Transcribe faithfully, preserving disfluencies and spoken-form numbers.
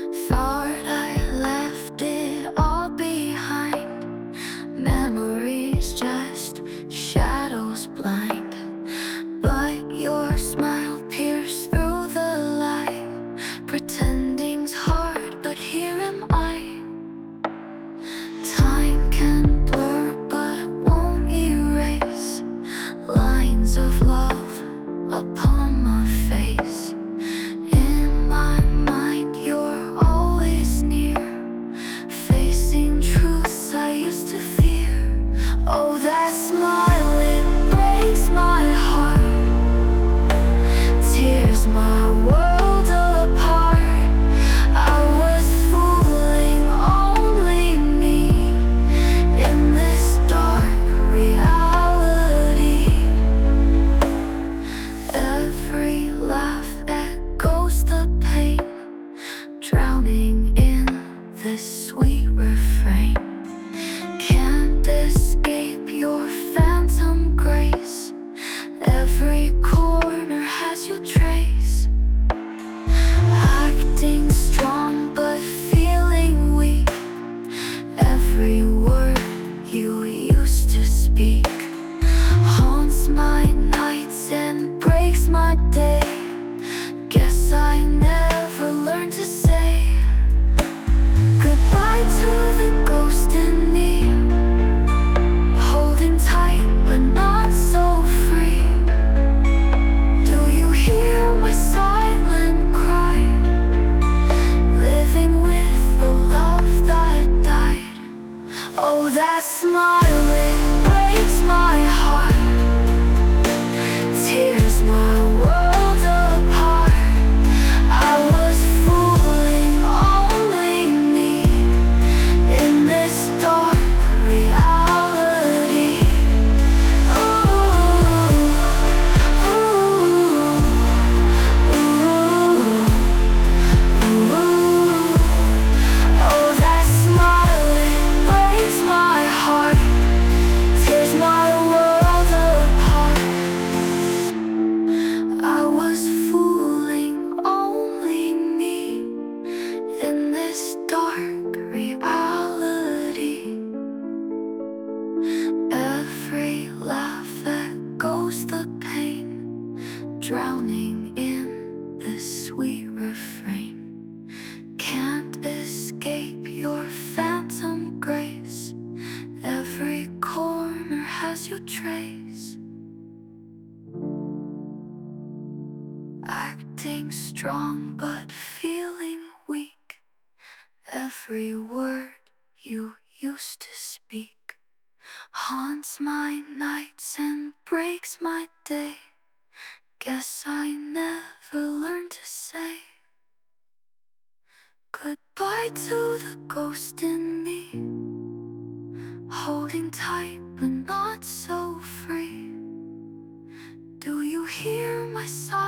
Thought I left it all behind. Memories just shadows blind. But your smile pierced through the light. Pretending's hard, but here am I. Time can blur, but won't erase lines of love upon my face. In my mind, you're always near, facing truths I used to fear. Oh, that smile, it breaks my heart. Tears my world apart. I was fooling only me in this dark reality. Every laugh echoes the pain, drowning in this sweet refrain. Can't escape your phantom grace. Every corner has your trace. Acting strong but feeling weak. Every word you used to speak haunts my nights and breaks my day. Guess I never learned to say goodbye to the ghost in me, holding tight but not so free. Do you hear my silent cry? Living with the love that died. Oh, that smile, it breaks my heart. Tears my world apart. I was fooling only me in this dark reality. Ooh, ooh, ooh, ooh. Oh, that smile, it breaks my heart. Tears my world apart. I was fooling only me in this dark reality. Every laugh echoes the pain, drowning in this sweet refrain. Can't escape your phantom grace. Every corner has your trace. Acting strong but feeling weak. Every word you used to speak haunts my nights and breaks my day. Guess I never learned to say goodbye to the ghost in me, holding tight but not so free. Do you hear my sigh?